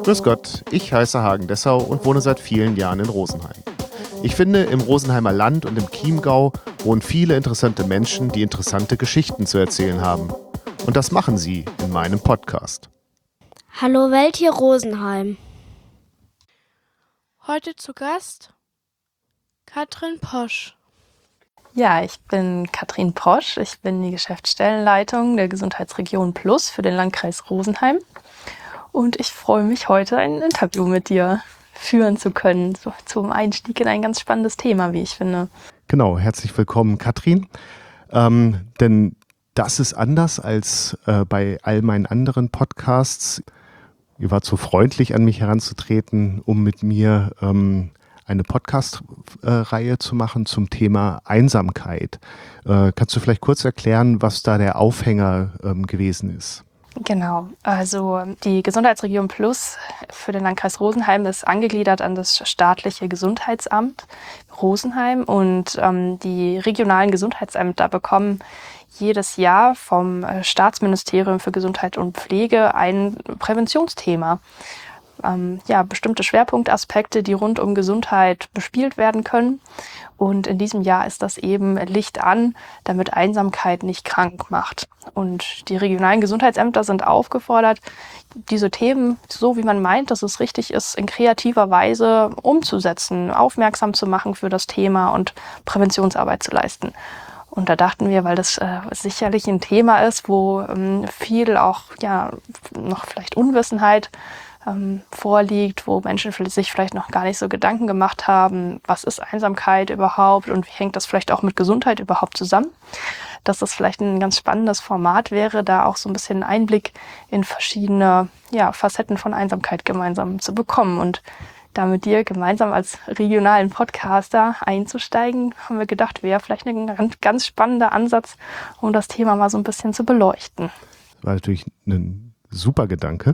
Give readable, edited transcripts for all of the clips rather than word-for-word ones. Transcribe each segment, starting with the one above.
Grüß Gott, ich heiße Hagen Dessau und wohne seit vielen Jahren in Rosenheim. Ich finde, im Rosenheimer Land und im Chiemgau wohnen viele interessante Menschen, die interessante Geschichten zu erzählen haben. Und das machen sie in meinem Podcast. Hallo Welt, hier Rosenheim. Heute zu Gast Katrin Posch. Ja, ich bin Katrin Posch. Ich bin die Geschäftsstellenleitung der Gesundheitsregion Plus für den Landkreis Rosenheim. Und ich freue mich, heute ein Interview mit dir führen zu können, so zum Einstieg in ein ganz spannendes Thema, wie ich finde. Genau, herzlich willkommen, Katrin. Denn das ist anders als bei all meinen anderen Podcasts. Ihr wart so freundlich, an mich heranzutreten, um mit mir eine Podcast-Reihe zu machen zum Thema Einsamkeit. Kannst du vielleicht kurz erklären, was da der Aufhänger gewesen ist? Genau, also die Gesundheitsregion Plus für den Landkreis Rosenheim ist angegliedert an das staatliche Gesundheitsamt Rosenheim und die regionalen Gesundheitsämter bekommen jedes Jahr vom Staatsministerium für Gesundheit und Pflege ein Präventionsthema. Bestimmte Schwerpunktaspekte, die rund um Gesundheit bespielt werden können. Und in diesem Jahr ist das eben Licht an, damit Einsamkeit nicht krank macht. Und die regionalen Gesundheitsämter sind aufgefordert, diese Themen, so wie man meint, dass es richtig ist, in kreativer Weise umzusetzen, aufmerksam zu machen für das Thema und Präventionsarbeit zu leisten. Und da dachten wir, weil das sicherlich ein Thema ist, wo viel auch noch vielleicht Unwissenheit vorliegt, wo Menschen sich vielleicht noch gar nicht so Gedanken gemacht haben, was ist Einsamkeit überhaupt und wie hängt das vielleicht auch mit Gesundheit überhaupt zusammen, dass das vielleicht ein ganz spannendes Format wäre, da auch so ein bisschen Einblick in verschiedene Facetten von Einsamkeit gemeinsam zu bekommen. Und da mit dir gemeinsam als regionalen Podcaster einzusteigen, haben wir gedacht, wäre vielleicht ein ganz spannender Ansatz, um das Thema mal so ein bisschen zu beleuchten. Das war natürlich ein super Gedanke.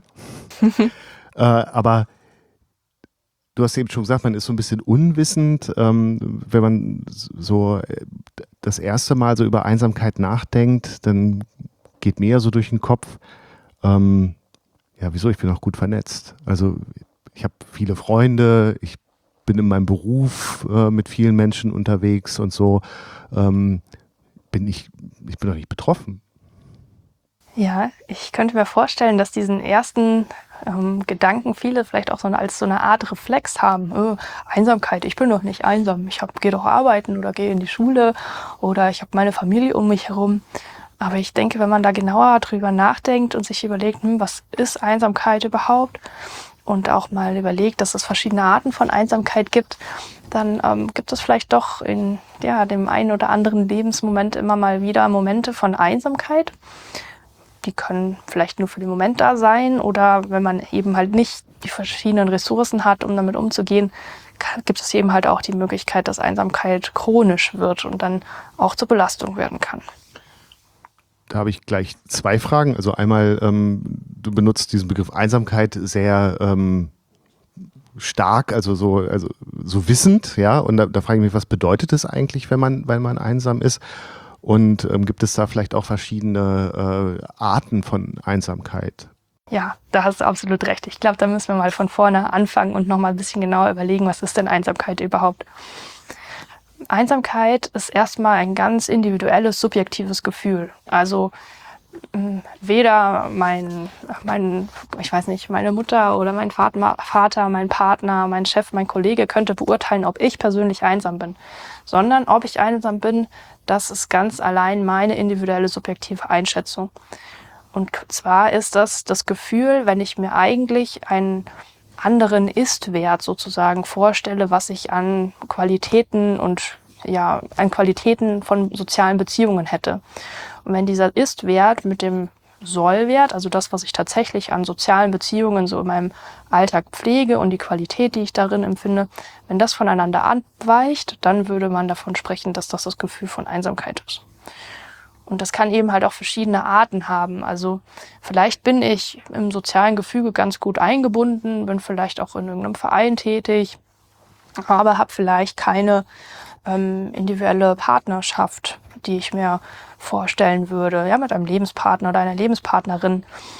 Aber du hast eben schon gesagt, man ist so ein bisschen unwissend, wenn man so das erste Mal so über Einsamkeit nachdenkt, dann geht mir ja so durch den Kopf, ich bin auch gut vernetzt. Also ich habe viele Freunde, ich bin in meinem Beruf mit vielen Menschen unterwegs und so. Ich bin doch nicht betroffen. Ja, ich könnte mir vorstellen, dass diesen ersten Gedanken viele vielleicht auch als so eine Art Reflex haben. Einsamkeit, ich bin doch nicht einsam. Ich gehe doch arbeiten oder gehe in die Schule oder ich habe meine Familie um mich herum. Aber ich denke, wenn man da genauer drüber nachdenkt und sich überlegt, was ist Einsamkeit überhaupt? Und auch mal überlegt, dass es verschiedene Arten von Einsamkeit gibt, dann gibt es vielleicht doch in dem einen oder anderen Lebensmoment immer mal wieder Momente von Einsamkeit. Die können vielleicht nur für den Moment da sein oder wenn man eben halt nicht die verschiedenen Ressourcen hat, um damit umzugehen, gibt es eben halt auch die Möglichkeit, dass Einsamkeit chronisch wird und dann auch zur Belastung werden kann. Da habe ich gleich zwei Fragen. Also einmal, du benutzt diesen Begriff Einsamkeit sehr stark, also so wissend, ja. Und da frage ich mich, was bedeutet es eigentlich, wenn man einsam ist? Und gibt es da vielleicht auch verschiedene Arten von Einsamkeit? Ja, da hast du absolut recht. Ich glaube, da müssen wir mal von vorne anfangen und nochmal ein bisschen genauer überlegen, was ist denn Einsamkeit überhaupt? Einsamkeit ist erstmal ein ganz individuelles, subjektives Gefühl. Also weder meine Mutter oder mein Vater, mein Partner, mein Chef, mein Kollege könnte beurteilen, ob ich persönlich einsam bin, sondern ob ich einsam bin, das ist ganz allein meine individuelle, subjektive Einschätzung. Und zwar ist das Gefühl, wenn ich mir eigentlich einen anderen Ist-Wert sozusagen vorstelle, was ich an Qualitäten von sozialen Beziehungen hätte. Und wenn dieser Ist-Wert mit dem Soll-Wert, also das, was ich tatsächlich an sozialen Beziehungen so in meinem Alltag pflege und die Qualität, die ich darin empfinde, wenn das voneinander abweicht, dann würde man davon sprechen, dass das Gefühl von Einsamkeit ist. Und das kann eben halt auch verschiedene Arten haben. Also vielleicht bin ich im sozialen Gefüge ganz gut eingebunden, bin vielleicht auch in irgendeinem Verein tätig, aber habe vielleicht keine individuelle Partnerschaft, die ich mir vorstellen würde, mit einem Lebenspartner oder einer Lebenspartnerin.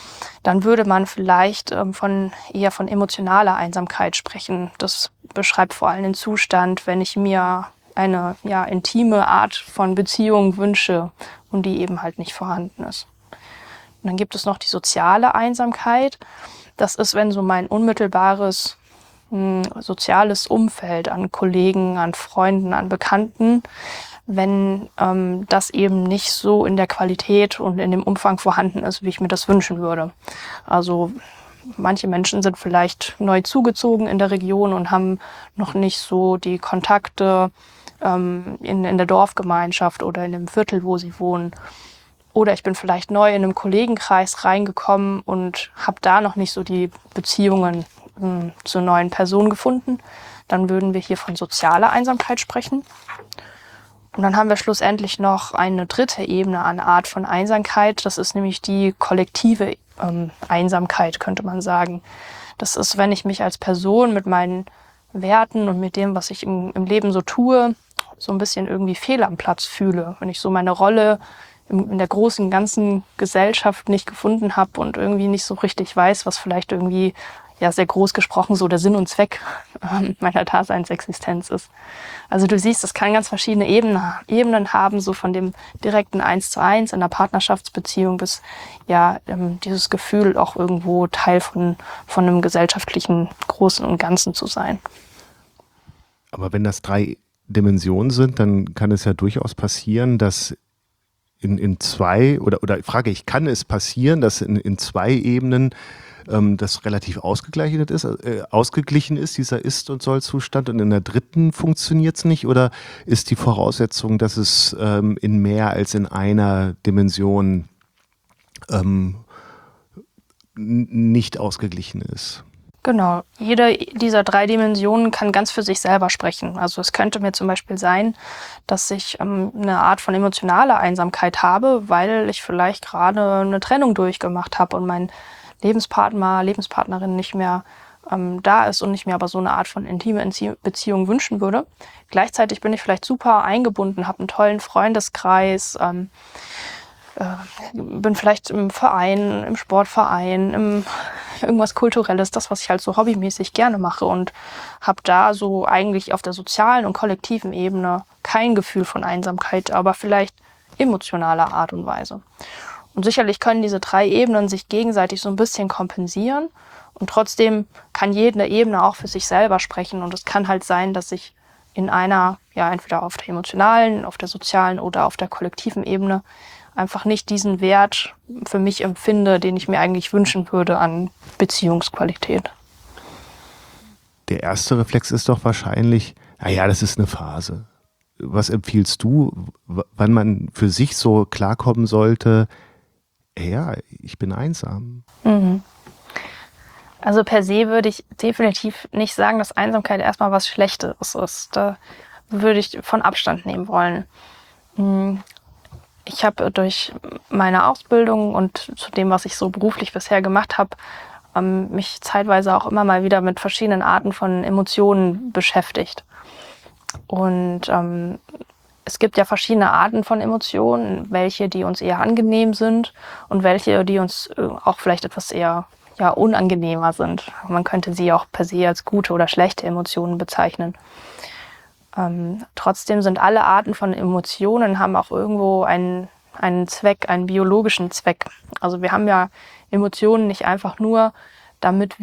dann würde man vielleicht eher von emotionaler Einsamkeit sprechen. Das beschreibt vor allem den Zustand, wenn ich mir eine intime Art von Beziehung wünsche und die eben halt nicht vorhanden ist. Und dann gibt es noch die soziale Einsamkeit. Das ist, wenn so mein unmittelbares soziales Umfeld an Kollegen, an Freunden, an Bekannten, wenn das eben nicht so in der Qualität und in dem Umfang vorhanden ist, wie ich mir das wünschen würde. Also manche Menschen sind vielleicht neu zugezogen in der Region und haben noch nicht so die Kontakte in der Dorfgemeinschaft oder in dem Viertel, wo sie wohnen. Oder ich bin vielleicht neu in einem Kollegenkreis reingekommen und habe da noch nicht so die Beziehungen zu neuen Personen gefunden. Dann würden wir hier von sozialer Einsamkeit sprechen. Und dann haben wir schlussendlich noch eine dritte Ebene an Art von Einsamkeit. Das ist nämlich die kollektive Einsamkeit, könnte man sagen. Das ist, wenn ich mich als Person mit meinen Werten und mit dem, was ich im Leben so tue, so ein bisschen irgendwie fehl am Platz fühle. Wenn ich so meine Rolle in der großen, ganzen Gesellschaft nicht gefunden habe und irgendwie nicht so richtig weiß, was vielleicht irgendwie, ja, sehr groß gesprochen, so der Sinn und Zweck meiner Daseinsexistenz ist. Also du siehst, das kann ganz verschiedene Ebenen haben, so von dem direkten 1:1 in der Partnerschaftsbeziehung bis, ja, dieses Gefühl, auch irgendwo Teil von einem gesellschaftlichen Großen und Ganzen zu sein. Aber wenn das 3 Dimensionen sind, dann kann es ja durchaus passieren, dass in 2, oder frage ich, kann es passieren, dass in 2 Ebenen das relativ ausgeglichen ist, dieser Ist- und Soll-Zustand, und in der dritten funktioniert es nicht? Oder ist die Voraussetzung, dass es in mehr als in einer Dimension nicht ausgeglichen ist? Genau, jede dieser 3 Dimensionen kann ganz für sich selber sprechen. Also es könnte mir zum Beispiel sein, dass ich eine Art von emotionaler Einsamkeit habe, weil ich vielleicht gerade eine Trennung durchgemacht habe und mein Lebenspartner, Lebenspartnerin nicht mehr da ist und ich mir aber so eine Art von intime Beziehung wünschen würde. Gleichzeitig bin ich vielleicht super eingebunden, habe einen tollen Freundeskreis, bin vielleicht im Verein, im Sportverein, irgendwas Kulturelles, das, was ich halt so hobbymäßig gerne mache, und habe da so eigentlich auf der sozialen und kollektiven Ebene kein Gefühl von Einsamkeit, aber vielleicht emotionaler Art und Weise. Und sicherlich können diese 3 Ebenen sich gegenseitig so ein bisschen kompensieren, und trotzdem kann jede Ebene auch für sich selber sprechen, und es kann halt sein, dass ich in einer, ja, entweder auf der emotionalen, auf der sozialen oder auf der kollektiven Ebene einfach nicht diesen Wert für mich empfinde, den ich mir eigentlich wünschen würde an Beziehungsqualität. Der erste Reflex ist doch wahrscheinlich, naja, das ist eine Phase. Was empfiehlst du, wann man für sich so klarkommen sollte, ja, ich bin einsam? Mhm. Also per se würde ich definitiv nicht sagen, dass Einsamkeit erstmal was Schlechtes ist. Da würde ich von Abstand nehmen wollen. Ich habe durch meine Ausbildung und zu dem, was ich so beruflich bisher gemacht habe, mich zeitweise auch immer mal wieder mit verschiedenen Arten von Emotionen beschäftigt. Und es gibt ja verschiedene Arten von Emotionen, welche, die uns eher angenehm sind und welche, die uns auch vielleicht etwas eher, ja, unangenehmer sind. Man könnte sie auch per se als gute oder schlechte Emotionen bezeichnen. Trotzdem sind alle Arten von Emotionen, haben auch irgendwo einen Zweck, einen biologischen Zweck. Also wir haben ja Emotionen nicht einfach nur, damit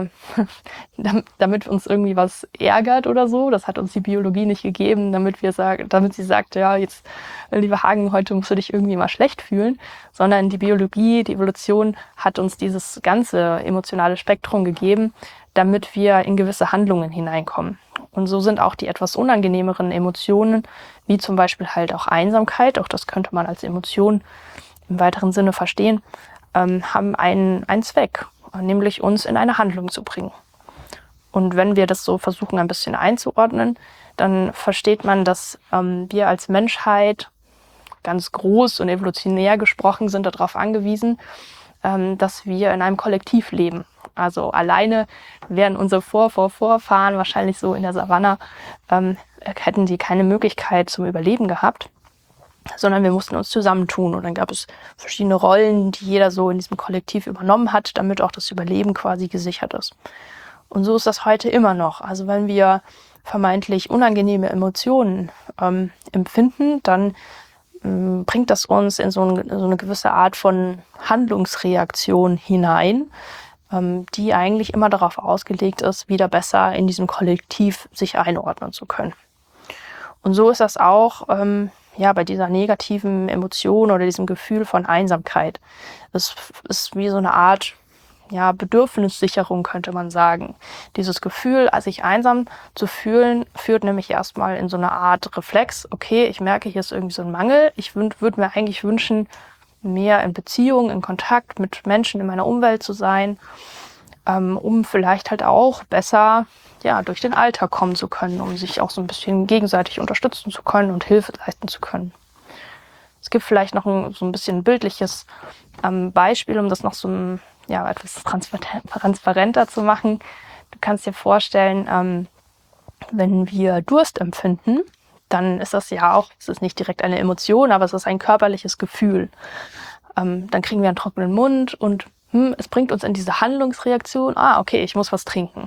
uns irgendwie was ärgert oder so. Das hat uns die Biologie nicht gegeben, damit sie sagt, ja, jetzt, lieber Hagen, heute musst du dich irgendwie mal schlecht fühlen, sondern die Biologie, die Evolution hat uns dieses ganze emotionale Spektrum gegeben, damit wir in gewisse Handlungen hineinkommen. Und so sind auch die etwas unangenehmeren Emotionen, wie zum Beispiel halt auch Einsamkeit, auch das könnte man als Emotion im weiteren Sinne verstehen, haben einen Zweck, nämlich uns in eine Handlung zu bringen. Und wenn wir das so versuchen, ein bisschen einzuordnen, dann versteht man, dass wir als Menschheit ganz groß und evolutionär gesprochen sind darauf angewiesen, dass wir in einem Kollektiv leben. Also alleine wären unsere Vorfahren wahrscheinlich so in der Savanne, hätten die keine Möglichkeit zum Überleben gehabt. sondern wir mussten uns zusammentun. Und dann gab es verschiedene Rollen, die jeder so in diesem Kollektiv übernommen hat, damit auch das Überleben quasi gesichert ist. Und so ist das heute immer noch. Also wenn wir vermeintlich unangenehme Emotionen empfinden, dann bringt das uns in so eine gewisse Art von Handlungsreaktion hinein, die eigentlich immer darauf ausgelegt ist, wieder besser in diesem Kollektiv sich einordnen zu können. Und so ist das auch bei dieser negativen Emotion oder diesem Gefühl von Einsamkeit. Es ist wie so eine Art Bedürfnissicherung, könnte man sagen. Dieses Gefühl, sich einsam zu fühlen, führt nämlich erstmal in so eine Art Reflex. Okay, ich merke, hier ist irgendwie so ein Mangel. Ich würde mir eigentlich wünschen, mehr in Beziehung, in Kontakt mit Menschen in meiner Umwelt zu sein, um vielleicht halt auch besser durch den Alltag kommen zu können, um sich auch so ein bisschen gegenseitig unterstützen zu können und Hilfe leisten zu können. Es gibt vielleicht noch so ein bisschen bildliches Beispiel, um das noch so etwas transparenter zu machen. Du kannst dir vorstellen, wenn wir Durst empfinden, dann ist das es ist nicht direkt eine Emotion, aber es ist ein körperliches Gefühl. Dann kriegen wir einen trockenen Mund und es bringt uns in diese Handlungsreaktion, okay, ich muss was trinken.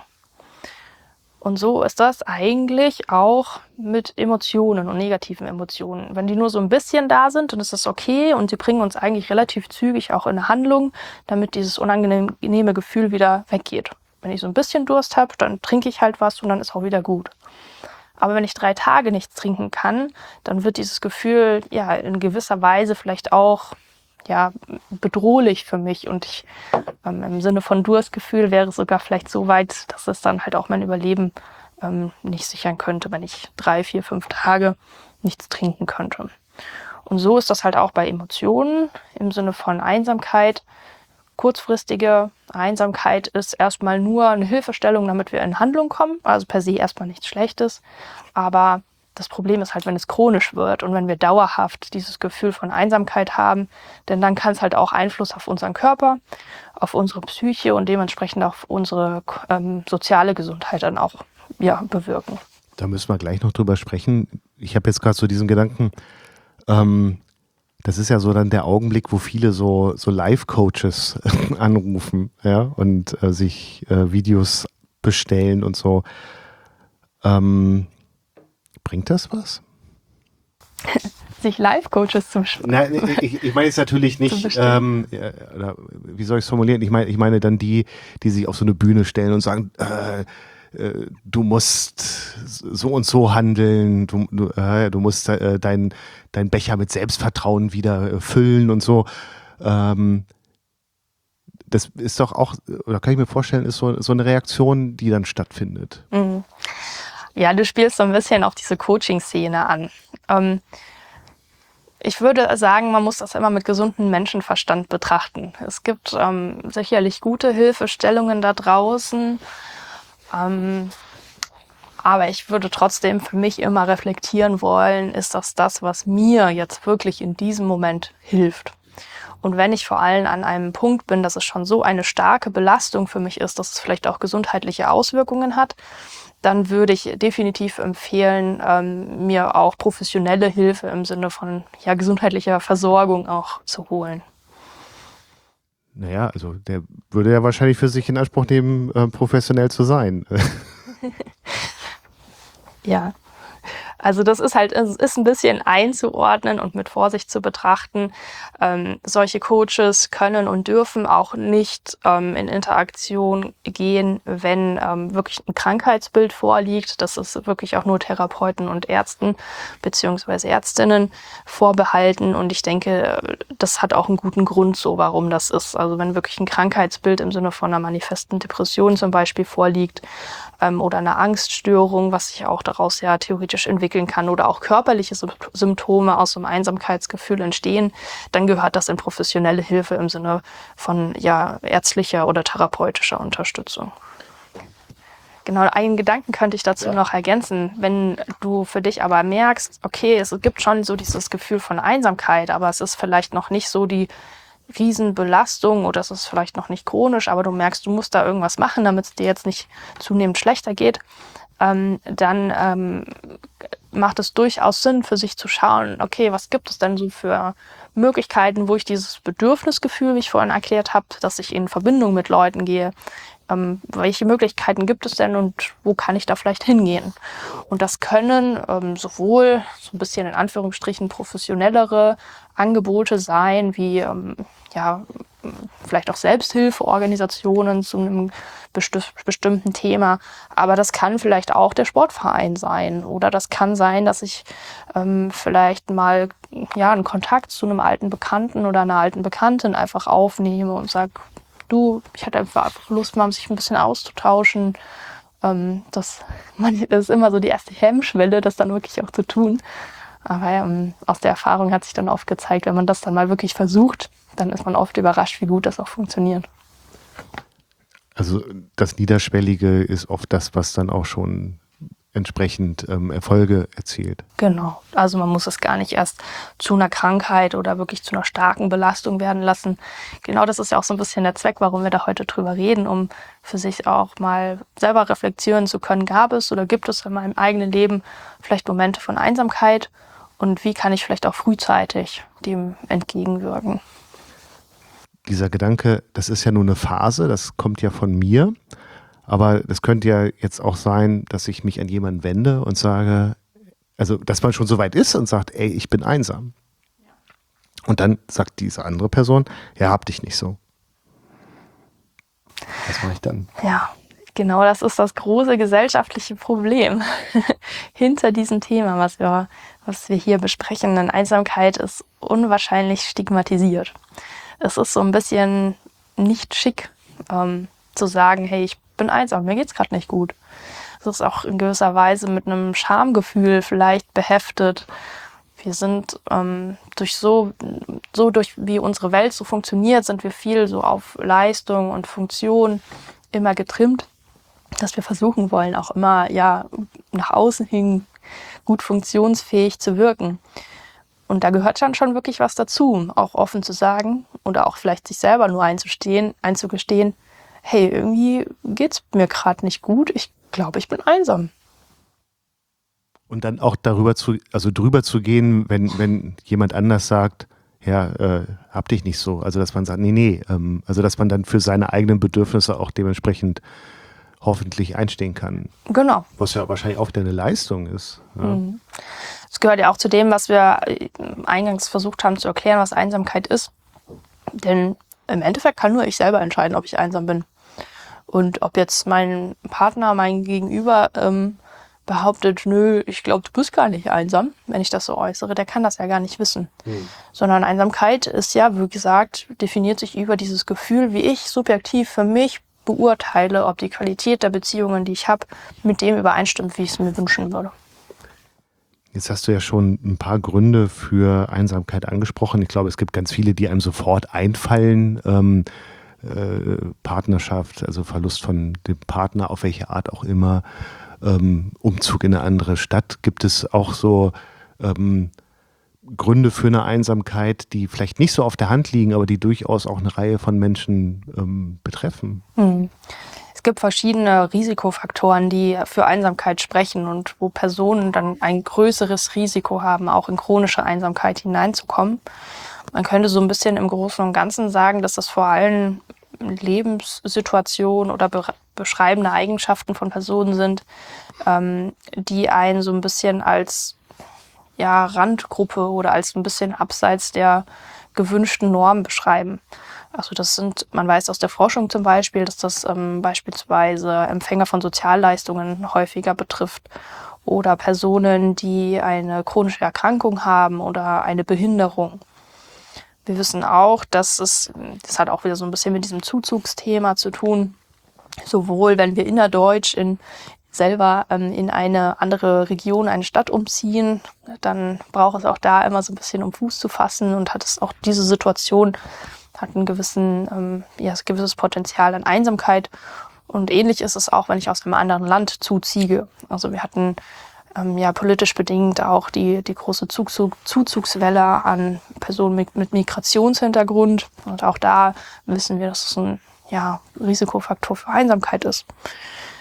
Und so ist das eigentlich auch mit Emotionen und negativen Emotionen. Wenn die nur so ein bisschen da sind, dann ist das okay und sie bringen uns eigentlich relativ zügig auch in eine Handlung, damit dieses unangenehme Gefühl wieder weggeht. Wenn ich so ein bisschen Durst habe, dann trinke ich halt was und dann ist auch wieder gut. Aber wenn ich 3 Tage nichts trinken kann, dann wird dieses Gefühl in gewisser Weise vielleicht auch bedrohlich für mich und ich im Sinne von Durstgefühl wäre es sogar vielleicht so weit, dass es dann halt auch mein Überleben nicht sichern könnte, wenn ich 3, 4, 5 Tage nichts trinken könnte. Und so ist das halt auch bei Emotionen im Sinne von Einsamkeit. Kurzfristige Einsamkeit ist erstmal nur eine Hilfestellung, damit wir in Handlung kommen, also per se erstmal nichts Schlechtes, aber das Problem ist halt, wenn es chronisch wird und wenn wir dauerhaft dieses Gefühl von Einsamkeit haben, denn dann kann es halt auch Einfluss auf unseren Körper, auf unsere Psyche und dementsprechend auf unsere soziale Gesundheit dann auch bewirken. Da müssen wir gleich noch drüber sprechen. Ich habe jetzt gerade so diesen Gedanken, das ist ja so dann der Augenblick, wo viele so Life-Coaches anrufen, und sich Videos bestellen und so. Bringt das was? Sich Life-Coaches zum Beispiel. Nein, ich meine jetzt natürlich nicht, wie soll ich es formulieren? Ich meine dann die sich auf so eine Bühne stellen und sagen, du musst so und so handeln, du musst deinen Becher mit Selbstvertrauen wieder füllen und so. Das ist doch auch, oder kann ich mir vorstellen, ist so eine Reaktion, die dann stattfindet. Mhm. Ja, du spielst so ein bisschen auf diese Coaching-Szene an. Ich würde sagen, man muss das immer mit gesundem Menschenverstand betrachten. Es gibt sicherlich gute Hilfestellungen da draußen, aber ich würde trotzdem für mich immer reflektieren wollen, ist das, was mir jetzt wirklich in diesem Moment hilft? Und wenn ich vor allem an einem Punkt bin, dass es schon so eine starke Belastung für mich ist, dass es vielleicht auch gesundheitliche Auswirkungen hat, dann würde ich definitiv empfehlen, mir auch professionelle Hilfe im Sinne von gesundheitlicher Versorgung auch zu holen. Naja, also der würde ja wahrscheinlich für sich in Anspruch nehmen, professionell zu sein. Ja. Also das ist es ist ein bisschen einzuordnen und mit Vorsicht zu betrachten. Solche Coaches können und dürfen auch nicht in Interaktion gehen, wenn wirklich ein Krankheitsbild vorliegt. Das ist wirklich auch nur Therapeuten und Ärzten bzw. Ärztinnen vorbehalten. Und ich denke, das hat auch einen guten Grund so, warum das ist. Also wenn wirklich ein Krankheitsbild im Sinne von einer manifesten Depression zum Beispiel vorliegt, oder eine Angststörung, was sich auch daraus theoretisch entwickeln kann oder auch körperliche Symptome aus so einem Einsamkeitsgefühl entstehen, dann gehört das in professionelle Hilfe im Sinne von ärztlicher oder therapeutischer Unterstützung. Genau, einen Gedanken könnte ich dazu noch ergänzen. Wenn du für dich aber merkst, okay, es gibt schon so dieses Gefühl von Einsamkeit, aber es ist vielleicht noch nicht so die Riesenbelastung oder es ist vielleicht noch nicht chronisch, aber du merkst, du musst da irgendwas machen, damit es dir jetzt nicht zunehmend schlechter geht, dann macht es durchaus Sinn, für sich zu schauen, okay, was gibt es denn so für Möglichkeiten, wo ich dieses Bedürfnisgefühl, wie ich vorhin erklärt habe, dass ich in Verbindung mit Leuten gehe, welche Möglichkeiten gibt es denn und wo kann ich da vielleicht hingehen? Und das können sowohl so ein bisschen in Anführungsstrichen professionellere Angebote sein, wie vielleicht auch Selbsthilfeorganisationen zu einem bestimmten Thema. Aber das kann vielleicht auch der Sportverein sein. Oder das kann sein, dass ich vielleicht mal einen Kontakt zu einem alten Bekannten oder einer alten Bekanntin einfach aufnehme und sage, du, ich hatte einfach Lust, mal sich ein bisschen auszutauschen. Das ist immer so die erste Hemmschwelle, das dann wirklich auch zu tun. Aber aus der Erfahrung hat sich dann oft gezeigt, wenn man das dann mal wirklich versucht, dann ist man oft überrascht, wie gut das auch funktioniert. Also das Niederschwellige ist oft das, was dann auch schon entsprechend Erfolge erzielt. Genau, also man muss es gar nicht erst zu einer Krankheit oder wirklich zu einer starken Belastung werden lassen. Genau, das ist ja auch so ein bisschen der Zweck, warum wir da heute drüber reden, um für sich auch mal selber reflektieren zu können, gab es oder gibt es in meinem eigenen Leben vielleicht Momente von Einsamkeit und wie kann ich vielleicht auch frühzeitig dem entgegenwirken. Dieser Gedanke, das ist ja nur eine Phase, das kommt ja von mir. Aber das könnte ja jetzt auch sein, dass ich mich an jemanden wende und sage, also dass man schon so weit ist und sagt, ey, ich bin einsam. Und dann sagt diese andere Person, ja, hab dich nicht so. Was mache ich dann? Ja, genau, das ist das große gesellschaftliche Problem hinter diesem Thema, was wir hier besprechen. Denn Einsamkeit ist unwahrscheinlich stigmatisiert. Es ist so ein bisschen nicht schick, zu sagen, hey, ich bin einsam, mir geht's gerade nicht gut. Es ist auch in gewisser Weise mit einem Schamgefühl vielleicht beheftet. Wir sind durch wie unsere Welt so funktioniert, sind wir viel so auf Leistung und Funktion immer getrimmt, dass wir versuchen wollen, auch immer nach außen hin gut funktionsfähig zu wirken. Und da gehört dann schon wirklich was dazu, auch offen zu sagen oder auch vielleicht sich selber nur einzugestehen, hey, irgendwie geht's mir gerade nicht gut, ich glaube, ich bin einsam. Und dann auch drüber zu gehen, wenn jemand anders sagt, ja, hab dich nicht so. Also dass man sagt, nee, also dass man dann für seine eigenen Bedürfnisse auch dementsprechend hoffentlich einstehen kann. Genau. Was ja wahrscheinlich auch wieder eine Leistung ist. Ja. Das gehört ja auch zu dem, was wir eingangs versucht haben zu erklären, was Einsamkeit ist. Denn im Endeffekt kann nur ich selber entscheiden, ob ich einsam bin. Und ob jetzt mein Partner, mein Gegenüber behauptet, nö, ich glaube, du bist gar nicht einsam, wenn ich das so äußere, der kann das ja gar nicht wissen. Sondern Einsamkeit ist ja, wie gesagt, definiert sich über dieses Gefühl, wie ich subjektiv für mich beurteile, ob die Qualität der Beziehungen, die ich habe, mit dem übereinstimmt, wie ich es mir wünschen würde. Jetzt hast du ja schon ein paar Gründe für Einsamkeit angesprochen. Ich glaube, es gibt ganz viele, die einem sofort einfallen. Partnerschaft, also Verlust von dem Partner, auf welche Art auch immer, Umzug in eine andere Stadt. Gibt es auch so Gründe für eine Einsamkeit, die vielleicht nicht so auf der Hand liegen, aber die durchaus auch eine Reihe von Menschen betreffen? Es gibt verschiedene Risikofaktoren, die für Einsamkeit sprechen und wo Personen dann ein größeres Risiko haben, auch in chronische Einsamkeit hineinzukommen. Man könnte so ein bisschen im Großen und Ganzen sagen, dass das vor allem Lebenssituationen oder beschreibende Eigenschaften von Personen sind, die einen so ein bisschen als Randgruppe oder als ein bisschen abseits der gewünschten Norm beschreiben. Also man weiß aus der Forschung zum Beispiel, dass das beispielsweise Empfänger von Sozialleistungen häufiger betrifft oder Personen, die eine chronische Erkrankung haben oder eine Behinderung. Wir wissen auch, das hat auch wieder so ein bisschen mit diesem Zuzugsthema zu tun. Sowohl wenn wir innerdeutsch selber in eine andere Region, eine Stadt umziehen, dann braucht es auch da immer so ein bisschen, um Fuß zu fassen und hat es auch diese Situation, hat ein gewisses Potenzial an Einsamkeit. Und ähnlich ist es auch, wenn ich aus einem anderen Land zuziehe. Also wir hatten politisch bedingt auch die große Zuzugswelle an Personen mit Migrationshintergrund. Und auch da wissen wir, dass es ein Risikofaktor für Einsamkeit ist.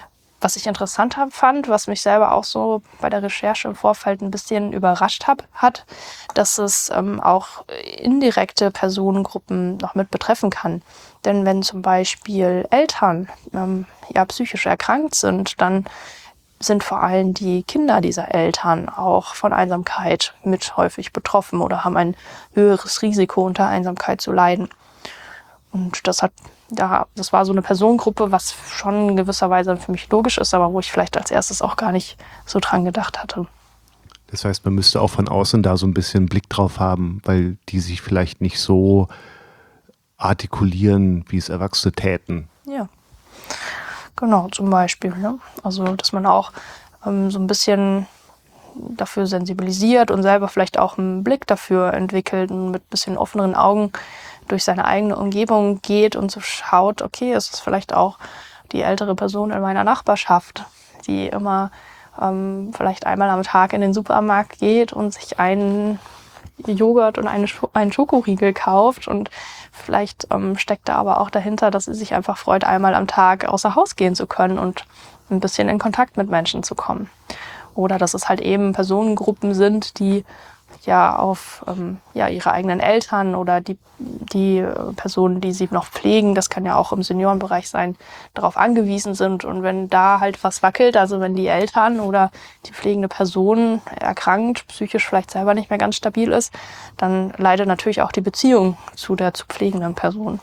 Was ich interessant fand, was mich selber auch so bei der Recherche im Vorfeld ein bisschen überrascht hat, dass es auch indirekte Personengruppen noch mit betreffen kann. Denn wenn zum Beispiel Eltern psychisch erkrankt sind, dann sind vor allem die Kinder dieser Eltern auch von Einsamkeit mit häufig betroffen oder haben ein höheres Risiko, unter Einsamkeit zu leiden. Und das war so eine Personengruppe, was schon in gewisser Weise für mich logisch ist, aber wo ich vielleicht als erstes auch gar nicht so dran gedacht hatte. Das heißt, man müsste auch von außen da so ein bisschen Blick drauf haben, weil die sich vielleicht nicht so artikulieren, wie es Erwachsene täten. Ja, genau, zum Beispiel. Ne? Also, dass man auch so ein bisschen dafür sensibilisiert und selber vielleicht auch einen Blick dafür entwickelt und mit ein bisschen offeneren Augen durch seine eigene Umgebung geht und so schaut, okay, es ist vielleicht auch die ältere Person in meiner Nachbarschaft, die immer vielleicht einmal am Tag in den Supermarkt geht und sich einen Joghurt und einen Schokoriegel kauft und vielleicht steckt da aber auch dahinter, dass sie sich einfach freut, einmal am Tag außer Haus gehen zu können und ein bisschen in Kontakt mit Menschen zu kommen. Oder dass es halt eben Personengruppen sind, die ja auf ihre eigenen Eltern oder die Personen, die sie noch pflegen, das kann ja auch im Seniorenbereich sein, darauf angewiesen sind. Und wenn da halt was wackelt, also wenn die Eltern oder die pflegende Person erkrankt, psychisch vielleicht selber nicht mehr ganz stabil ist, dann leidet natürlich auch die Beziehung zu der zu pflegenden Person.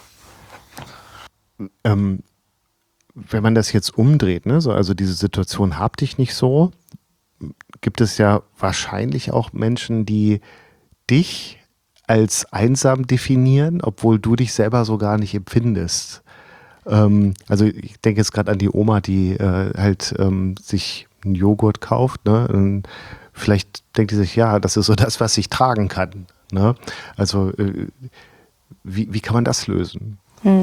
Wenn man das jetzt umdreht, ne, also diese Situation hab dich nicht so, gibt es ja wahrscheinlich auch Menschen, die dich als einsam definieren, obwohl du dich selber so gar nicht empfindest. Also ich denke jetzt gerade an die Oma, die sich einen Joghurt kauft. Ne? Und vielleicht denkt die sich, ja, das ist so das, was ich tragen kann. Ne? Also wie kann man das lösen?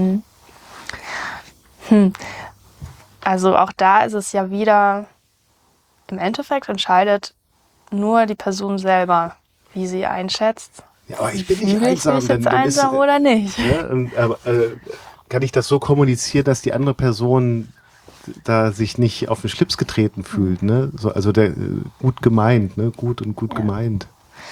Also auch da ist es ja wieder, im Endeffekt entscheidet nur die Person selber, wie sie einschätzt. Ja, aber ich bin nicht einsam. Bin ich jetzt einsam oder nicht? Ne, aber kann ich das so kommunizieren, dass die andere Person da sich nicht auf den Schlips getreten fühlt? Ne? So, also gut gemeint, ne? Gut gemeint.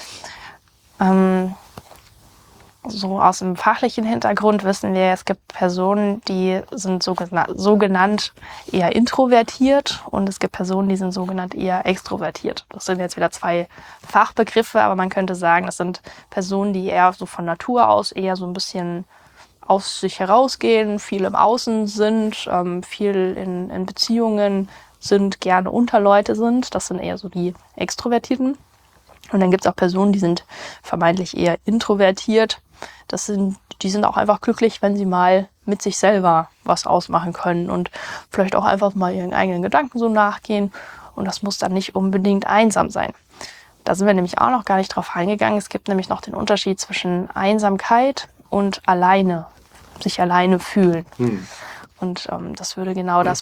So aus dem fachlichen Hintergrund wissen wir, es gibt Personen, die sind sogenannt eher introvertiert und es gibt Personen, die sind sogenannt eher extrovertiert. Das sind jetzt wieder zwei Fachbegriffe, aber man könnte sagen, das sind Personen, die eher so von Natur aus eher so ein bisschen aus sich herausgehen, viel im Außen sind, viel in Beziehungen sind, gerne unter Leute sind. Das sind eher so die Extrovertierten. Und dann gibt es auch Personen, die sind vermeintlich eher introvertiert. Die sind auch einfach glücklich, wenn sie mal mit sich selber was ausmachen können und vielleicht auch einfach mal ihren eigenen Gedanken so nachgehen. Und das muss dann nicht unbedingt einsam sein. Da sind wir nämlich auch noch gar nicht drauf eingegangen. Es gibt nämlich noch den Unterschied zwischen Einsamkeit und sich alleine fühlen. Und das würde genau das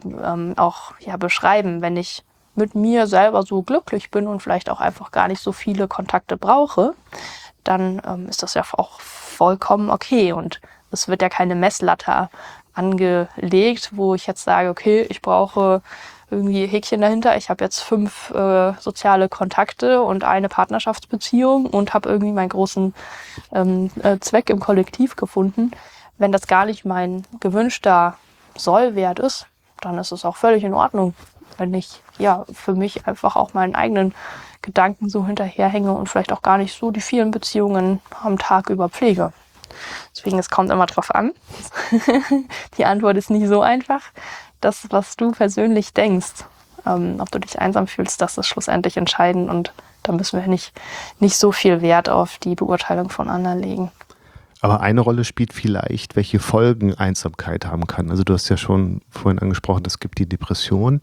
beschreiben, wenn ich mit mir selber so glücklich bin und vielleicht auch einfach gar nicht so viele Kontakte brauche, dann ist das ja auch vollkommen okay. Und es wird ja keine Messlatte angelegt, wo ich jetzt sage, okay, ich brauche irgendwie Häkchen dahinter. Ich habe jetzt 5 soziale Kontakte und eine Partnerschaftsbeziehung und habe irgendwie meinen großen Zweck im Kollektiv gefunden. Wenn das gar nicht mein gewünschter Sollwert ist, dann ist es auch völlig in Ordnung, wenn ich für mich einfach auch meinen eigenen Gedanken so hinterherhänge und vielleicht auch gar nicht so die vielen Beziehungen am Tag über pflege. Deswegen, es kommt immer drauf an. Die Antwort ist nicht so einfach. Das, was du persönlich denkst, ob du dich einsam fühlst, das ist schlussendlich entscheidend und da müssen wir nicht so viel Wert auf die Beurteilung von anderen legen. Aber eine Rolle spielt vielleicht, welche Folgen Einsamkeit haben kann. Also du hast ja schon vorhin angesprochen, es gibt die Depression.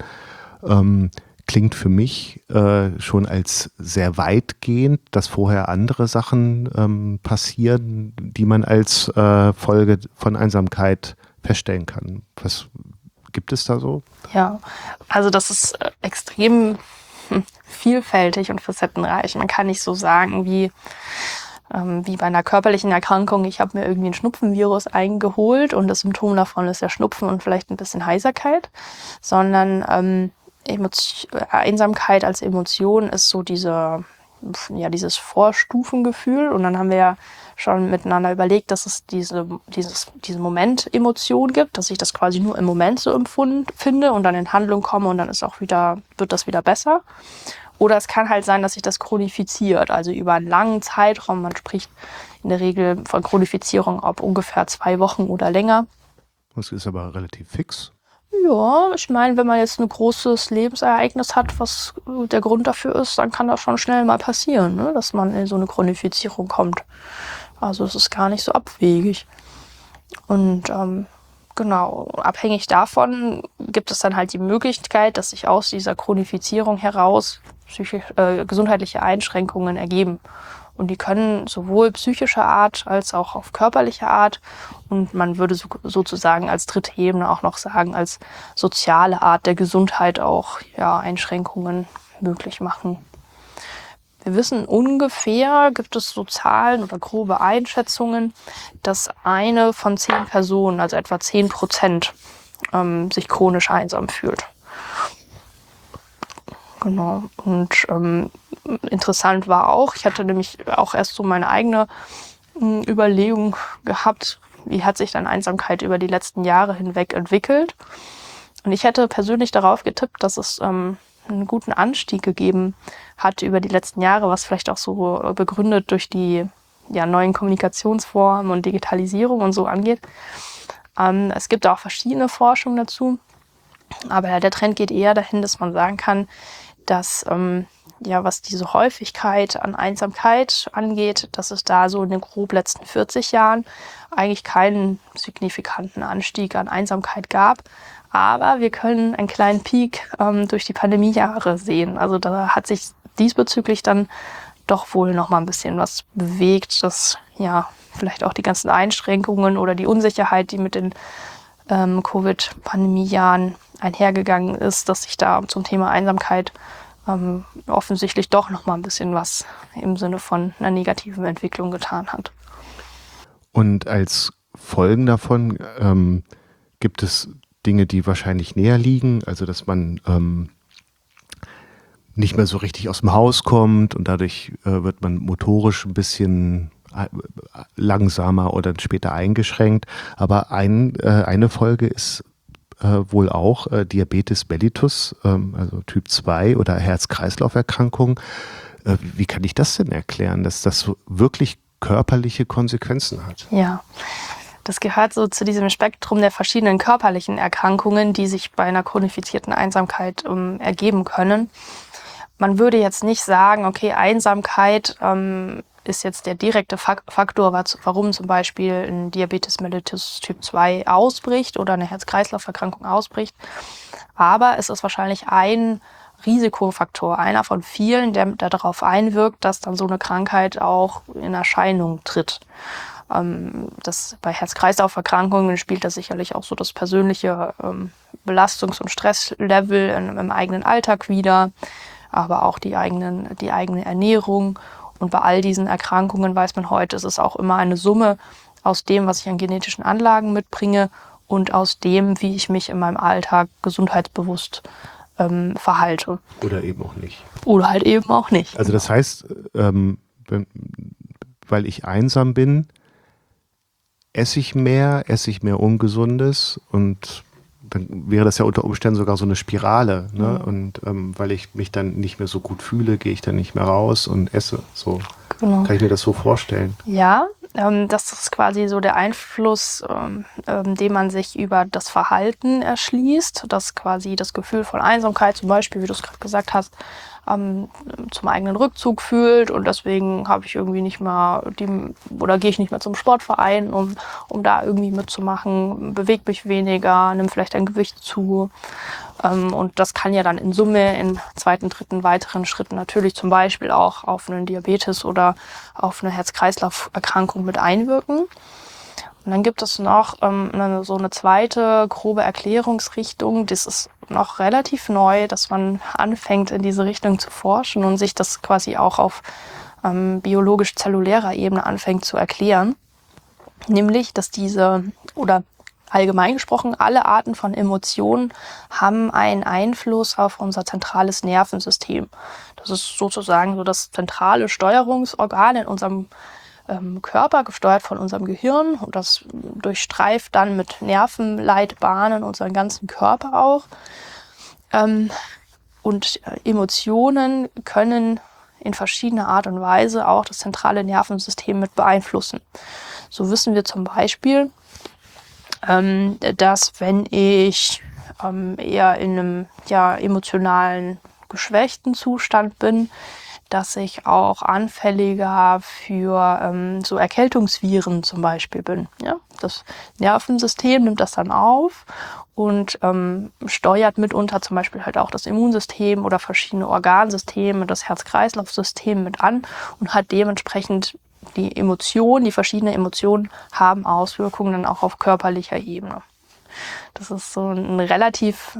Klingt für mich schon als sehr weitgehend, dass vorher andere Sachen passieren, die man als Folge von Einsamkeit feststellen kann. Was gibt es da so? Ja, also das ist extrem vielfältig und facettenreich. Man kann nicht so sagen, wie wie bei einer körperlichen Erkrankung, ich habe mir irgendwie ein Schnupfenvirus eingeholt und das Symptom davon ist ja Schnupfen und vielleicht ein bisschen Heiserkeit, sondern Einsamkeit als Emotion ist so dieses Vorstufengefühl. Und dann haben wir ja schon miteinander überlegt, dass es diese Moment-Emotion gibt, dass ich das quasi nur im Moment so empfinde und dann in Handlung komme und dann wird das wieder besser. Oder es kann halt sein, dass sich das chronifiziert, also über einen langen Zeitraum. Man spricht in der Regel von Chronifizierung ab ungefähr 2 Wochen oder länger. Das ist aber relativ fix. Ja, ich meine, wenn man jetzt ein großes Lebensereignis hat, was der Grund dafür ist, dann kann das schon schnell mal passieren, ne? Dass man in so eine Chronifizierung kommt. Also es ist gar nicht so abwegig. Und genau, abhängig davon gibt es dann halt die Möglichkeit, dass sich aus dieser Chronifizierung heraus gesundheitliche Einschränkungen ergeben. Und die können sowohl psychischer Art als auch auf körperlicher Art und man würde sozusagen als dritte Ebene auch noch sagen, als soziale Art der Gesundheit auch Einschränkungen möglich machen. Wir wissen ungefähr, gibt es so Zahlen oder grobe Einschätzungen, dass 1 von 10 Personen, also etwa 10%, sich chronisch einsam fühlt. Genau. Und interessant war auch, ich hatte nämlich auch erst so meine eigene Überlegung gehabt, wie hat sich dann Einsamkeit über die letzten Jahre hinweg entwickelt. Und ich hätte persönlich darauf getippt, dass es einen guten Anstieg gegeben hat über die letzten Jahre, was vielleicht auch so begründet durch die neuen Kommunikationsformen und Digitalisierung und so angeht. Es gibt auch verschiedene Forschungen dazu, aber der Trend geht eher dahin, dass man sagen kann, dass was diese Häufigkeit an Einsamkeit angeht, dass es da so in den grob letzten 40 Jahren eigentlich keinen signifikanten Anstieg an Einsamkeit gab. Aber wir können einen kleinen Peak durch die Pandemiejahre sehen. Also da hat sich diesbezüglich dann doch wohl noch mal ein bisschen was bewegt, dass vielleicht auch die ganzen Einschränkungen oder die Unsicherheit, die mit den Covid-Pandemiejahren einhergegangen ist, dass sich da zum Thema Einsamkeit offensichtlich doch noch mal ein bisschen was im Sinne von einer negativen Entwicklung getan hat. Und als Folgen davon gibt es Dinge, die wahrscheinlich näher liegen, also dass man nicht mehr so richtig aus dem Haus kommt und dadurch wird man motorisch ein bisschen langsamer oder später eingeschränkt. Aber eine Folge ist wohl auch Diabetes mellitus, also Typ 2 oder Herz-Kreislauf-Erkrankung. Wie kann ich das denn erklären, dass das so wirklich körperliche Konsequenzen hat? Ja, das gehört so zu diesem Spektrum der verschiedenen körperlichen Erkrankungen, die sich bei einer chronifizierten Einsamkeit ergeben können. Man würde jetzt nicht sagen, okay, Einsamkeit ist jetzt der direkte Faktor, warum zum Beispiel ein Diabetes mellitus Typ 2 ausbricht oder eine Herz-Kreislauf-Erkrankung ausbricht. Aber es ist wahrscheinlich ein Risikofaktor, einer von vielen, der darauf einwirkt, dass dann so eine Krankheit auch in Erscheinung tritt. Bei Herz-Kreislauf-Erkrankungen spielt das sicherlich auch so das persönliche Belastungs- und Stresslevel im eigenen Alltag wider, aber auch die eigene Ernährung. Und bei all diesen Erkrankungen weiß man heute, es ist auch immer eine Summe aus dem, was ich an genetischen Anlagen mitbringe und aus dem, wie ich mich in meinem Alltag gesundheitsbewusst verhalte. Oder eben auch nicht. Oder halt eben auch nicht. Also das heißt, weil ich einsam bin, esse ich mehr Ungesundes und dann wäre das ja unter Umständen sogar so eine Spirale. Ne? Und weil ich mich dann nicht mehr so gut fühle, gehe ich dann nicht mehr raus und esse. So Genau. Kann ich mir das so vorstellen? Ja, das ist quasi so der Einfluss, den man sich über das Verhalten erschließt, dass quasi das Gefühl von Einsamkeit zum Beispiel, wie du es gerade gesagt hast, zum eigenen Rückzug fühlt und deswegen habe ich irgendwie nicht mehr gehe ich nicht mehr zum Sportverein, um da irgendwie mitzumachen, bewege mich weniger, nimm vielleicht ein Gewicht zu. Und das kann ja dann in Summe in zweiten, dritten, weiteren Schritten natürlich zum Beispiel auch auf einen Diabetes oder auf eine Herz-Kreislauf-Erkrankung mit einwirken. Und dann gibt es noch so eine zweite grobe Erklärungsrichtung. Das ist noch relativ neu, dass man anfängt, in diese Richtung zu forschen und sich das quasi auch auf biologisch-zellulärer Ebene anfängt zu erklären. Nämlich, dass oder allgemein gesprochen, alle Arten von Emotionen haben einen Einfluss auf unser zentrales Nervensystem. Das ist sozusagen so das zentrale Steuerungsorgan in unserem Körper, gesteuert von unserem Gehirn, und das durchstreift dann mit Nervenleitbahnen unseren ganzen Körper auch. Und Emotionen können in verschiedener Art und Weise auch das zentrale Nervensystem mit beeinflussen. So wissen wir zum Beispiel, dass wenn ich eher in einem emotionalen, geschwächten Zustand bin, dass ich auch anfälliger für so Erkältungsviren zum Beispiel bin. Ja? Das Nervensystem nimmt das dann auf und steuert mitunter zum Beispiel halt auch das Immunsystem oder verschiedene Organsysteme, das Herz-Kreislauf-System mit an und hat dementsprechend die verschiedenen Emotionen haben Auswirkungen dann auch auf körperlicher Ebene. Das ist so ein relativ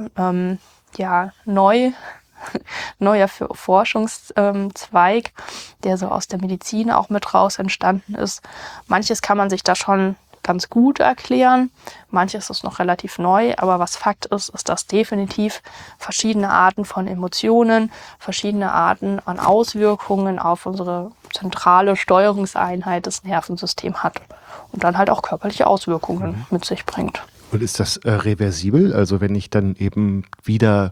neuer Forschungszweig, der so aus der Medizin auch mit raus entstanden ist. Manches kann man sich da schon ganz gut erklären, manches ist noch relativ neu, aber was Fakt ist, ist, dass definitiv verschiedene Arten von Emotionen, verschiedene Arten an Auswirkungen auf unsere zentrale Steuerungseinheit des Nervensystems hat und dann halt auch körperliche Auswirkungen mit sich bringt. Und ist das reversibel? Also wenn ich dann eben wieder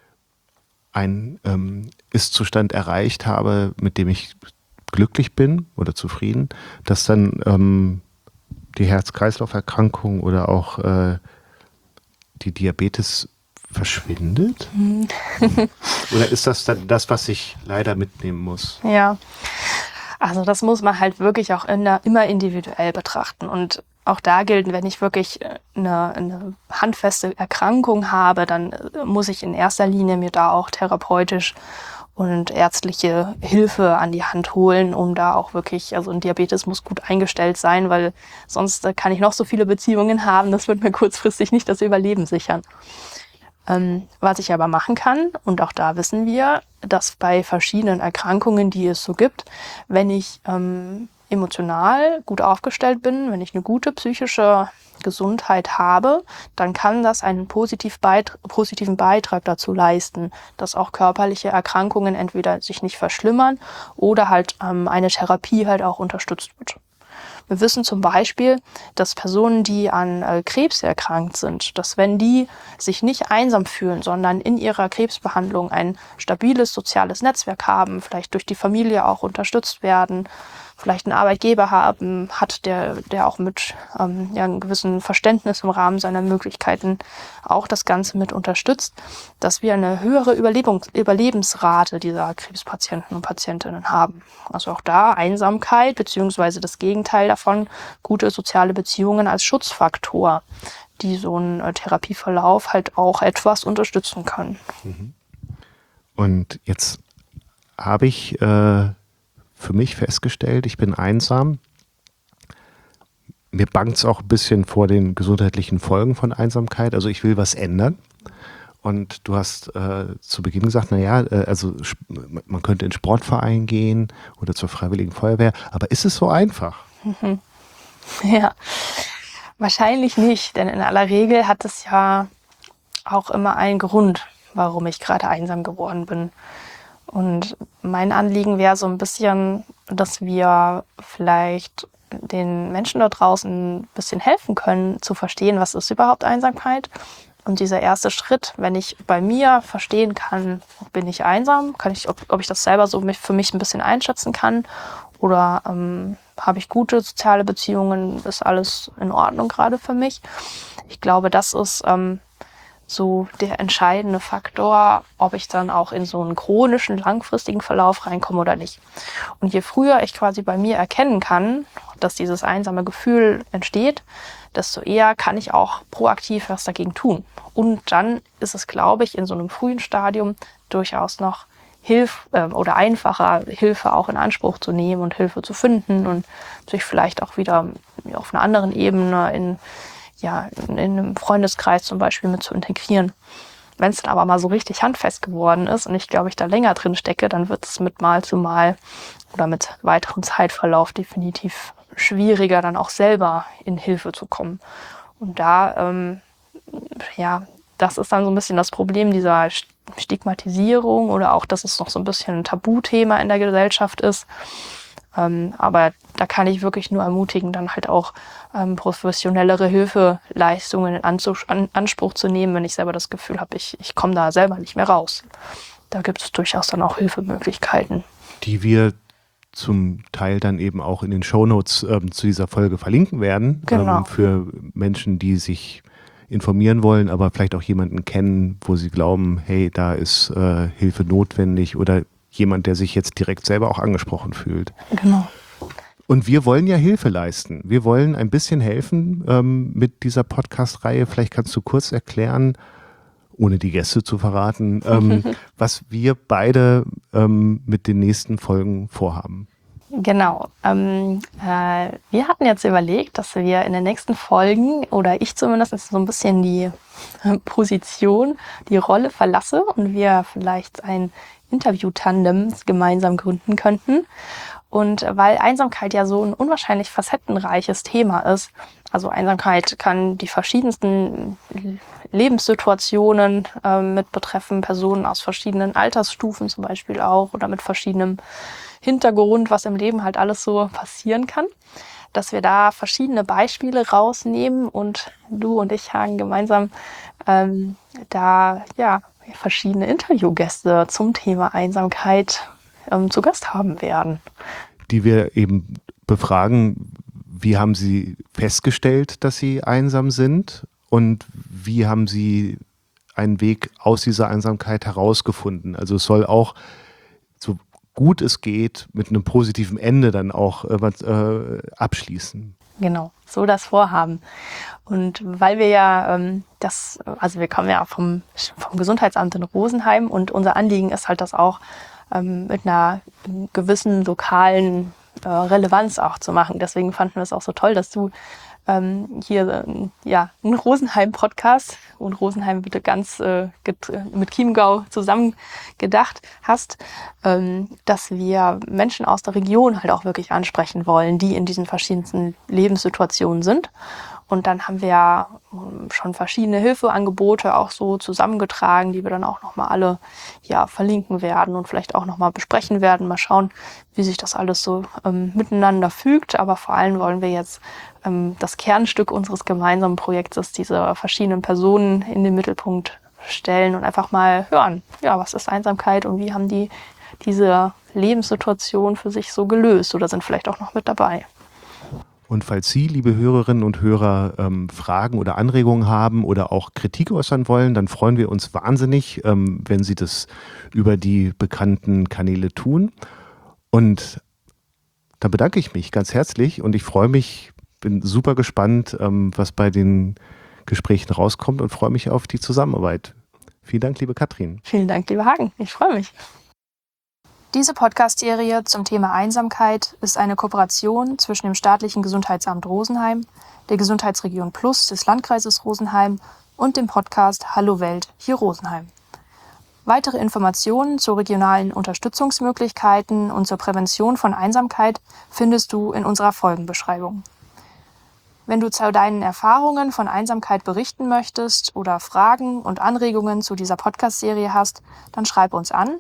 einen Ist-Zustand erreicht habe, mit dem ich glücklich bin oder zufrieden, dass dann die Herz-Kreislauf-Erkrankung oder auch die Diabetes verschwindet? Oder ist das dann das, was ich leider mitnehmen muss? Ja, also das muss man halt wirklich auch immer individuell betrachten. Und auch da gilt, wenn ich wirklich eine handfeste Erkrankung habe, dann muss ich in erster Linie mir da auch therapeutisch und ärztliche Hilfe an die Hand holen, um da auch wirklich, also ein Diabetes muss gut eingestellt sein, weil sonst kann ich noch so viele Beziehungen haben, das wird mir kurzfristig nicht das Überleben sichern. Was ich aber machen kann, und auch da wissen wir, dass bei verschiedenen Erkrankungen, die es so gibt, wenn ich emotional gut aufgestellt bin, wenn ich eine gute psychische Gesundheit habe, dann kann das einen positiven Beitrag dazu leisten, dass auch körperliche Erkrankungen entweder sich nicht verschlimmern oder halt eine Therapie halt auch unterstützt wird. Wir wissen zum Beispiel, dass Personen, die an Krebs erkrankt sind, dass wenn die sich nicht einsam fühlen, sondern in ihrer Krebsbehandlung ein stabiles soziales Netzwerk haben, vielleicht durch die Familie auch unterstützt werden, vielleicht einen Arbeitgeber hat, der auch mit einem gewissen Verständnis im Rahmen seiner Möglichkeiten auch das Ganze mit unterstützt, dass wir eine höhere Überlebensrate dieser Krebspatienten und Patientinnen haben. Also auch da Einsamkeit beziehungsweise das Gegenteil davon, gute soziale Beziehungen als Schutzfaktor, die so einen Therapieverlauf halt auch etwas unterstützen können. Und jetzt habe ich für mich festgestellt, ich bin einsam. Mir bangt es auch ein bisschen vor den gesundheitlichen Folgen von Einsamkeit. Also ich will was ändern. Und du hast zu Beginn gesagt, also man könnte in den Sportverein gehen oder zur Freiwilligen Feuerwehr. Aber ist es so einfach? Ja, wahrscheinlich nicht. Denn in aller Regel hat es ja auch immer einen Grund, warum ich gerade einsam geworden bin. Und mein Anliegen wäre so ein bisschen, dass wir vielleicht den Menschen da draußen ein bisschen helfen können, zu verstehen, was ist überhaupt Einsamkeit. Und dieser erste Schritt, wenn ich bei mir verstehen kann, bin ich einsam, ob ich das selber so für mich ein bisschen einschätzen kann oder habe ich gute soziale Beziehungen, ist alles in Ordnung gerade für mich. Ich glaube, das ist so der entscheidende Faktor, ob ich dann auch in so einen chronischen, langfristigen Verlauf reinkomme oder nicht. Und je früher ich quasi bei mir erkennen kann, dass dieses einsame Gefühl entsteht, desto eher kann ich auch proaktiv was dagegen tun. Und dann ist es, glaube ich, in so einem frühen Stadium durchaus noch oder einfacher, Hilfe auch in Anspruch zu nehmen und Hilfe zu finden und sich vielleicht auch wieder auf einer anderen Ebene in einem Freundeskreis zum Beispiel mit zu integrieren. Wenn es dann aber mal so richtig handfest geworden ist und ich glaube, ich da länger drin stecke, dann wird es mit Mal zu Mal oder mit weiterem Zeitverlauf definitiv schwieriger, dann auch selber in Hilfe zu kommen. Und da, das ist dann so ein bisschen das Problem dieser Stigmatisierung oder auch, dass es noch so ein bisschen ein Tabuthema in der Gesellschaft ist. Aber da kann ich wirklich nur ermutigen, dann halt auch professionellere Hilfeleistungen in Anspruch zu nehmen, wenn ich selber das Gefühl habe, ich komme da selber nicht mehr raus. Da gibt es durchaus dann auch Hilfemöglichkeiten. Die wir zum Teil dann eben auch in den Shownotes zu dieser Folge verlinken werden. Genau. Für Menschen, die sich informieren wollen, aber vielleicht auch jemanden kennen, wo sie glauben, hey, da ist Hilfe notwendig oder jemand, der sich jetzt direkt selber auch angesprochen fühlt. Genau. Und wir wollen ja Hilfe leisten. Wir wollen ein bisschen helfen mit dieser Podcast-Reihe. Vielleicht kannst du kurz erklären, ohne die Gäste zu verraten, was wir beide mit den nächsten Folgen vorhaben. Genau. Wir hatten jetzt überlegt, dass wir in den nächsten Folgen, oder ich zumindest, so ein bisschen die Position, die Rolle verlasse und wir vielleicht ein Interview-Tandem gemeinsam gründen könnten. Und weil Einsamkeit ja so ein unwahrscheinlich facettenreiches Thema ist, also Einsamkeit kann die verschiedensten Lebenssituationen mit betreffen, Personen aus verschiedenen Altersstufen zum Beispiel auch oder mit verschiedenem Hintergrund, was im Leben halt alles so passieren kann, dass wir da verschiedene Beispiele rausnehmen und du und ich, Hagen, gemeinsam verschiedene Interviewgäste zum Thema Einsamkeit zu Gast haben werden. Die wir eben befragen, wie haben sie festgestellt, dass sie einsam sind und wie haben sie einen Weg aus dieser Einsamkeit herausgefunden. Also es soll auch, so gut es geht, mit einem positiven Ende dann auch abschließen. Genau, so das Vorhaben. Und weil wir ja wir kommen ja vom Gesundheitsamt in Rosenheim und unser Anliegen ist halt, das auch mit einer gewissen lokalen Relevanz auch zu machen. Deswegen fanden wir es auch so toll, dass du hier einen Rosenheim-Podcast und Rosenheim bitte ganz mit Chiemgau zusammen gedacht hast, dass wir Menschen aus der Region halt auch wirklich ansprechen wollen, die in diesen verschiedensten Lebenssituationen sind. Und dann haben wir ja schon verschiedene Hilfeangebote auch so zusammengetragen, die wir dann auch nochmal alle verlinken werden und vielleicht auch nochmal besprechen werden. Mal schauen, wie sich das alles so miteinander fügt. Aber vor allem wollen wir jetzt das Kernstück unseres gemeinsamen Projektes, diese verschiedenen Personen in den Mittelpunkt stellen und einfach mal hören, was ist Einsamkeit und wie haben die diese Lebenssituation für sich so gelöst oder sind vielleicht auch noch mit dabei. Und falls Sie, liebe Hörerinnen und Hörer, Fragen oder Anregungen haben oder auch Kritik äußern wollen, dann freuen wir uns wahnsinnig, wenn Sie das über die bekannten Kanäle tun. Und da bedanke ich mich ganz herzlich und ich freue mich, bin super gespannt, was bei den Gesprächen rauskommt und freue mich auf die Zusammenarbeit. Vielen Dank, liebe Katrin. Vielen Dank, lieber Hagen. Ich freue mich. Diese Podcast-Serie zum Thema Einsamkeit ist eine Kooperation zwischen dem staatlichen Gesundheitsamt Rosenheim, der Gesundheitsregion Plus des Landkreises Rosenheim und dem Podcast Hallo Welt hier Rosenheim. Weitere Informationen zu regionalen Unterstützungsmöglichkeiten und zur Prävention von Einsamkeit findest du in unserer Folgenbeschreibung. Wenn du zu deinen Erfahrungen von Einsamkeit berichten möchtest oder Fragen und Anregungen zu dieser Podcast-Serie hast, dann schreib uns an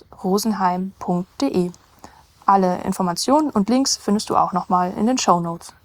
gesundheitsregionplus@lra-rosenheim.de. Alle Informationen und Links findest du auch nochmal in den Shownotes.